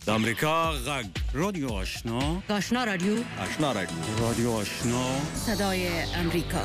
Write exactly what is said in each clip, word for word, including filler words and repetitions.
د امریکا غږ رادیو آشنا آشنا رادیو آشنا رادیو رادیو آشنا صدای امریکا.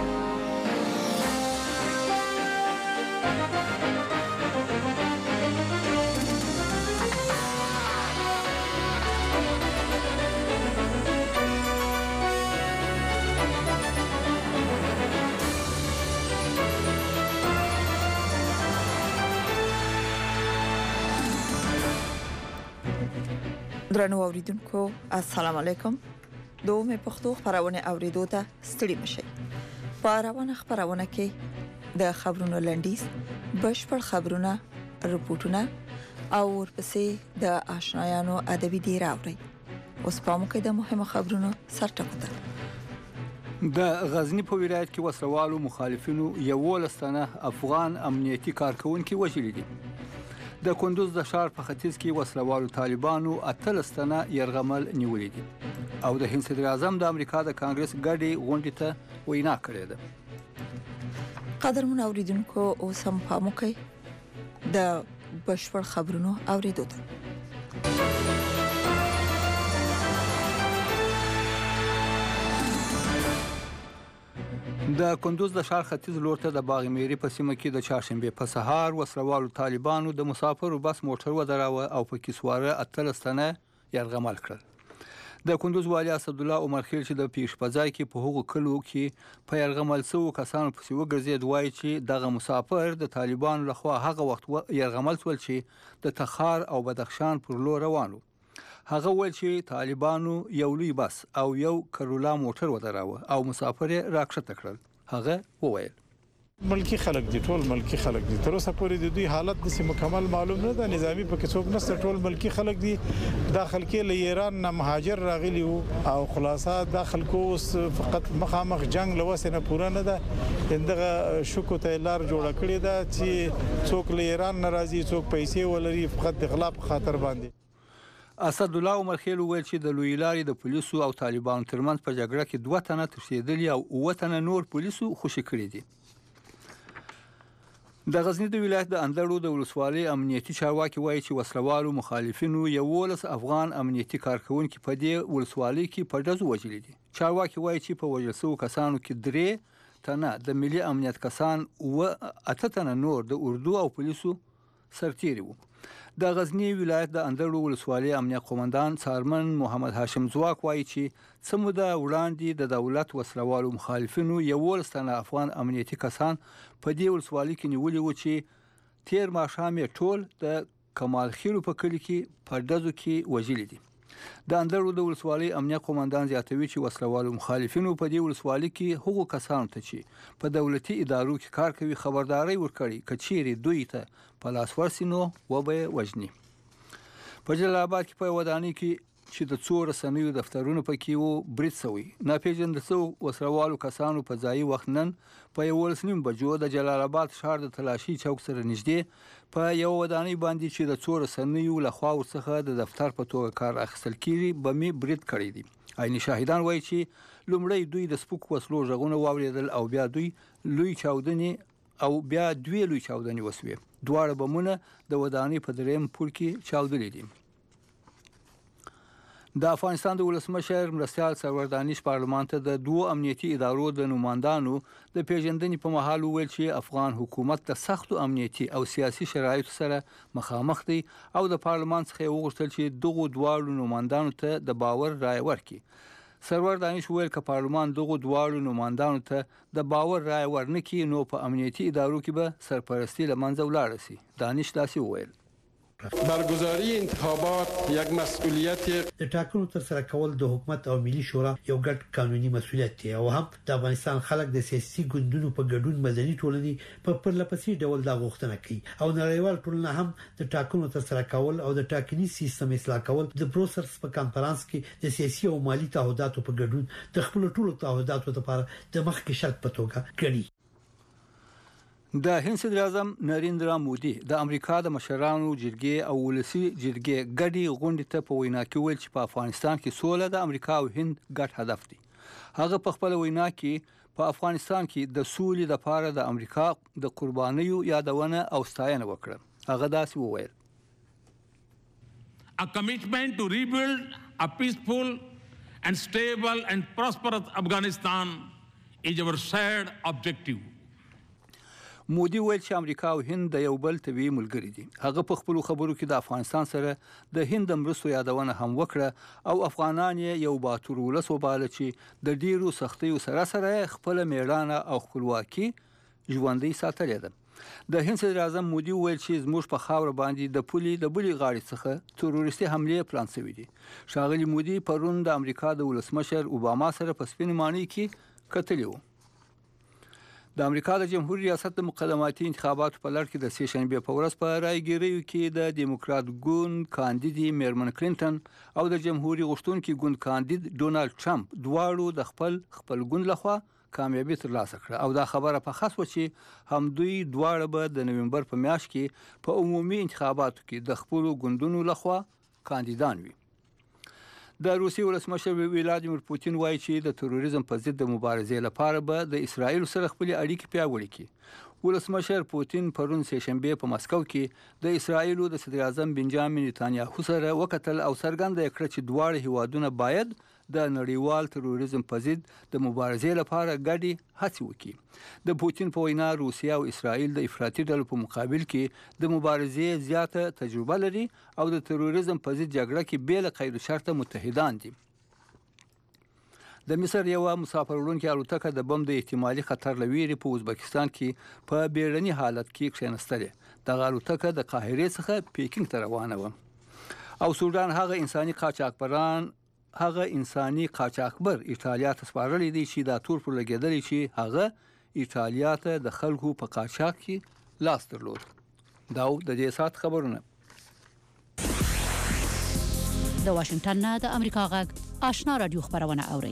درنو اوریدونکو السلام علیکم. دومه پښتو خبرونه اوریدو ته ستړي مشئ. په روانه خبرونه کې د خبرونو لنډیز، بشپړ خبرونه، رپورټونه او ورپسې د آشنایانو ادبي دی راوړي. اوس په موږ کې د مهمو خبرونو سرټکو ته. د غزنی په ولایت کې وسلوالو مخالفینو یولس تنه افغان امنیتي کارکونکي وژلي دي. د کندوز د ښار په ختیځ کې وسلوالو طالبانو اتلس تنه يرغمل نیولې دي او د هند صدر اعظم د امریکا د کانګرس ګډي غونډې ته وینا کړې ده. قدرمن اوریدونکو اوس هم په موږ کې د بشپړ خبرونو اوریدو ته. د کندوز د ښار ختیځ لور ته د باغ میری په سیمه کې د چهارشنبه په سهار وسلوالو طالبانو د مسافرو بس موټر ودراوه او په کې سواره اتلس تنه يرغمل کړل. د کندوز والي اسد الله عمر خیل چې د پیښ په ځای کې په هغو کلو کې په يرغمل سو کسانو په سیو ګرځید وایي چې دغه مسافر د طالبانو لخوا هغه وخت يرغمل سول چې د تخار او بدخشان پر لور روانو. هغه ویل چې طالبانو یو لوی بس او یو کرولا موټر ودراوه او مسافر راکښته کړل. هغه وویل ملکی خلک دي، ټول ملکی خلک دي. تر اوسه پورې د دوی حالت د مکمل معلوم نه ده. نظامی په کې څوک نشته، ټول ملکی خلک دي. داخل کې له ایران نه مهاجر راغلي او خلاصه داخل کو فقط مخامخ جنگ لوسه نه پوره نه ده. اندغه شکو ته لار جوړ کړی ده چې څوک له ایران ناراضي، څوک پیسې ولري، فقط د غلا په خاطر باندې. اسد الله عمر خیل ویل چې د لوی لارې د پولیسو او طالبانو ترمنځ په جګړه کې دوه تنه تښتېدلي او اووه تنه نور پولیسو خوشي کړي دي. د غزنی د ولایت د اندړو د ولسوالۍ امنیتي چارواکي وایي چې وسلوالو مخالفینو یولس افغان امنیتي کارکونکي په دې ولسوالۍ کې په ډزو وژلي دي. چارواکي وایي چې په وژل شوو کسانو کې درې تنه د ملي امنیت کسان او اته تنه نور د اردو او پولیسو سرتیري وو. د غزنی ولایت د اندړو ولسوالۍ امنیت قومندان څارمن محمد هاشم زواک وایي چې څه موده وړاندې د دولت وسلوالو مخالفینو یولس تنه افغان امنیتي کسان په دې ولسوالۍ کې نیولي وو چې تیر ماښام یې ټول د کمال خیلو په کلي کې په ډزو کې وژلي دي. د اندړو د ولسوالۍ امنیت قومندان زیاتوي چې وسلوالو مخالفینو په دې ولسوالۍ کې هغو کسانو ته چې په دولتي ادارو کې کار کوي خبرداري ورکړي کچېري دوی ته په لاس ورسي نو وبه وژني. په جلال آباد کې په ودانۍ کې چې د څو رسنیو دفترونو پکې وو برید شوی. ناپېژندل شوو وسلوالو کسانو په ځای وخت نن په یولس نیم بجو د جلال آباد ښار د تلاشي چوک سره نږدې په یو ودانۍ باندې چې د څو رسنیو لخوا ورڅخه د دفتر په توګه کار اخیستل کیږي بمې برید کړی دي. عیني شاهدان وایي چې لومړی دوی د سپوک وسلو غږونه واوریدل او بیا دوی لوی چاودنې او بیا دوی لوی چاودنې وسوي. دواړه بمونه د ودانۍ په دریم پوړ کې چاودلي دي. د افغانستان د ولسمشر مرستیال سرور دانش پارلمان ته د دوه امنیتي ادارو د نمائندانو د پیژندنې په مهال ویل چې افغان حکومت د سختو امنیتي او سیاسي شرایطو سره مخامخ دی او د پارلمان څخه وغوښتل چې دغه دواړو نمائندانو ته د باور رائے ورکړي. سرور دانش ویل چې پارلمان دغه دواړو نمائندانو ته د باور رائے ورنکړي نو په امنیتي ادارو کې به سرپرستی له منځه ولاړ شي. دانش داسې ویل برگزاری انتخابات یک مسئولیت د ټاکنو تر سره کول د حکومت او ملي شورا یو ګډ قانوني مسؤلیت دی او هم د افغانستان خلک د سیاسي ګوندونو په ګډون مدني ټولنې په پرلپسې ډول دا غوښتنه کوي او نړیوال ټولنه هم د ټاکنو تر سره کول او د ټاکني سیستم اصلاح کول د پروسس په کانفرنس کې د سیاسي او مالی تعهداتو په ګډون د خپل ټولو تعهداتو لپاره د مخکې شرط په توګه ګڼي. د هند صدر اعظم نریندرا مودي د امریکا د مشرانو جرګې او ولسی جرګې ګډي غونډې ته په وینا کې ویل چې په افغانستان کې سوله د امریکا او هند ګډ هدف دی. هغه په خپل وینا کې په افغانستان کې د سولې لپاره د امریکا د قربانیو یادونه او ستاینه وکړه. هغه داسې وویل A commitment to rebuild a peaceful and stable and prosperous Afghanistan is our shared objective. مودي ویل چې امریکا او هند د یو بل طبیعي ملګري دي. هغه په خپل خبرو کې د افغانستان سره د هند مرستو یادونه هم وکړه او افغانان یو باتور ولس وباله چې د ډیرو سختیو سره سره خپل میړانه او خپلواکي ژوندۍ ساتلې ده. د هند صدر اعظم مودي ویل چې زموږ په خاور باندې د پولي د بلی غاړې څخه تروریستي حمله پلان شوې دي. شاغلي مودي پرون د امریکا د ولسمشر اوباما سره په سپین مانی کې کتلی و. د امریکا د جمهوریت ریاست د مقدماتي انتخاباتو په لړ کې د سه شنبه په ورځ په رایګیریو کې د دیموکرات ګوند کاندید میرمن کلینټن او د جمهوریت غوښتونکي ګوند کاندید ډونالد ټرمپ دواړو د خپل خپل ګوند لخوا کامیابی ترلاسه کړه او دا خبره په خاص و چې هم دوی دواړه به د نومبر په میاشت کې په عمومي انتخاباتو کې د خپل ګوندونو لخوا کاندیدان وي. د روسیې ولسمشر ولادیمیر پوتین وایي چې د تروریزم په ضد د مبارزې لپاره به د اسرایل سره خپل اړیکې پیاوړې کړي. ولسمشر پوتین پرون سه شنبه په مسکو کې د اسرایل د صدر اعظم بنجامین نتانیاهو سره وکتل او څرګنده کړه چې دواړه هیوادونه باید د نړیوال تروریزم په ضد د مبارزې لپاره ګډې هڅې وکړي. د پوتین په وینا روسیا او اسرائیل د افراطي ډلو په مقابل کې د مبارزې زیاته تجربه لري او د تروریزم په ضد جګړه کې بې له قید شرطه متحدان دي. د مصر یو مسافر وړونکي الوتکه د بم د احتمالي خطر لویری په ازبکستان کې په بیړني حالت کې کښینستلې. د الوتکه د قاهره څخه پیکینګ ته روانه و او سودان هغه انساني قاچاقبران هغه انساني قاچاقبر ایټالیا ته سپارلې دي چې دا تور پر لګیدلی چې هغه ایټالیا ته د خلکو په قاچاق کې لاس درلود. دا د دې سات خبرونه. د واشنگټن نه د امریکا غږ آشنا رادیو خبرونه اوري.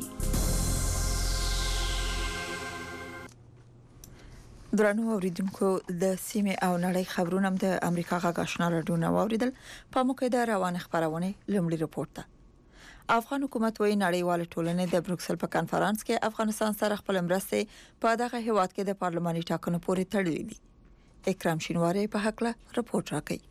درنو اوریدونکو د سیمه او نړۍ خبرونه د امریکا غږ آشنا رادیو نو اوریدل. په موږ د روان خبرونه لمړي رپورټ ده. افغان حکومت وایي نړیوال ټولنې د بروکسل په کانفرنس کې افغانستان سره خپل مرستې په دغه هیواد کې د پارلماني ټاکنو پورې تړلې دي. اکرام شینواری په حق له رپورټ راکړي.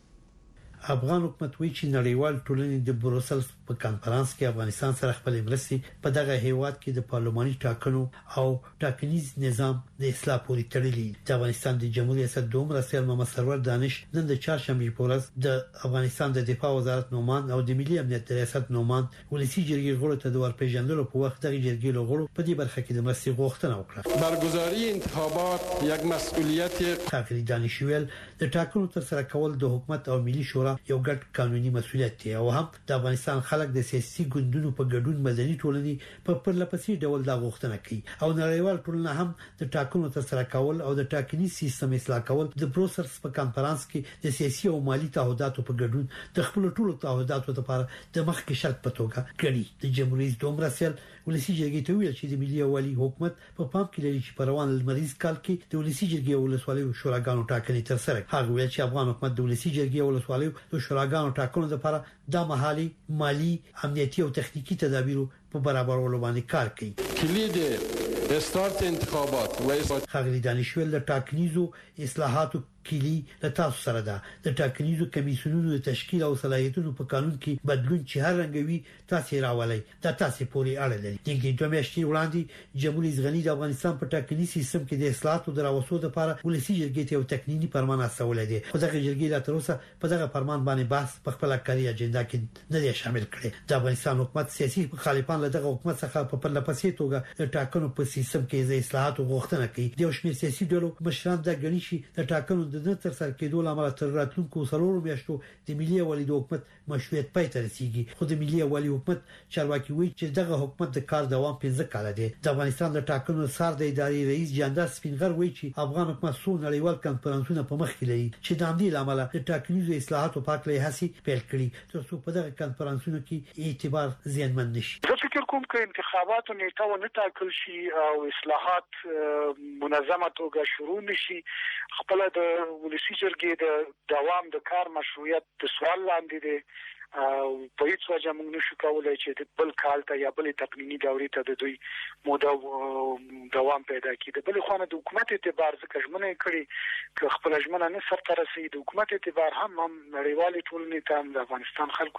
افغان حکومت وایي چې نړیوال ټولنې د بروسل په کانفرنس کې افغانستان سره خپل مرستې په دغه هیواد کې د پارلماني ټاکنو او ټاکنیز نظام د اصلاح پورې تړلې. د افغانستان د جمهوریت ریاست دوم رسول محمد سرور دانش نن د چهارشنبه په ورځ د افغانستان د دفاع وزارت نومان او د ملي امنیت ریاست نومان ولسی جرګې غړو ته د ورپېژندلو په وخت د جرګې غړو په دې برخه کې د مرستې غوښتنه وکړه. برگزاری انتخابات یک مسئولیت خاکری دانشویل د ټاکنو تر سره کول د حکومت او ملي شورا یو ګډ قانوني مسؤلیت دی او هم د افغانستان خلک د سیاسي ګوندونو په ګډون مدني ټولنې په پرلپسې ډول د غوښتنه کوي او نړیوال ټولنه هم د ټاکنو تر سره کول او د ټاکني سیستم اصلاح کول د بروسرز په کانفرنس کې د سیاسي او مالی تعهداتو په ګډون د خپل ټولو تعهداتو لپاره د مخکې شرط په توګه ګڼي. د جمهوریت دوم رسول ولسی جرګې ته ویل چې د ملي اوالي حکومت په پام کې لري چې په روان لمریز کال کې د ولسی جرګې ولسوالۍ شوراګانو ټاکنې تر سره. هغه ویل چې افغان حکومت د ولسی جرګې ولسوالۍ د شوراګانو ټاکنو لپاره د محلي مالی امنیتي او تخنیکی تدابیر په برابرولو باندې کار کوي. کلید استارت انتخابات و خاکری دانشویل د ټاکنیزو اصلاحاتو کلی د تاسو سره ده. د ټاکنیزو کمیسیونونو د تشکیل او صلاحیتونو په قانون کې بدلون چې هر رنګوي تاسو راولي د تاسو پورې اړه لري. د دوه میاشتې وړاندې جمهوریت غنی د افغانستان په ټاکنی سیستم کې د اصلاحاتو دراوسو لپاره ولسی جرګې ته یو تکنیکی فرمان استول دي. خو دغه جرګې لا تر اوسه په دغه فرمان باندې بحث په خپل کاري اجنډا کې نه دی شامل کړی. د افغانستان حکومت سیاسي مخالفان له دغه حکومت څخه په پرلپسې توګه د ټاکنو په سیستم کې د اصلاحاتو غوښتنه کوي. د شمېر سیاسي ډلو مشران د غنی شي د ټاکنو د نه تر سره کېدو لامل تر راتلونکو څلورو میاشتو د ملي اوالي د حکومت مشروعیت پای ته رسیږي. خو د ملي اوالي حکومت چارواکي وایي چې دغه حکومت د کار دوام پنځه کال دی. د افغانستان د ټاکنو سار د ادارې رئیس جاندار سپینغر وایي چې افغان حکومت څو نړیوال کانفرنسونه په مخ کې لري چې د همدې لامل د ټاکنیزو اصلاحاتو په اړه هڅې پیل کړي تر څو په دغه کانفرنسونو کې اعتبار زیانمن نشي. زه فکر کوم چې انتخابات نیټه و نه ټاکل شي او اصلاحات منظمه توګه شروع نشي خپل د ولسی جرګې د دوام د کار مشروعیت د سوال لاندې دی او په هیڅ وجه موږ نشو کولای چې د بل کال ته یا بل تقنینی دورې ته د دوی موده دوام پیدا کړي. د بل خوانه د حکومت اعتبار ځکه ژمنه کړي چې خپل ژمنه نه سرته رسي. د حکومت اعتبار هم هم نړیوالې ټولنې ته د افغانستان خلکو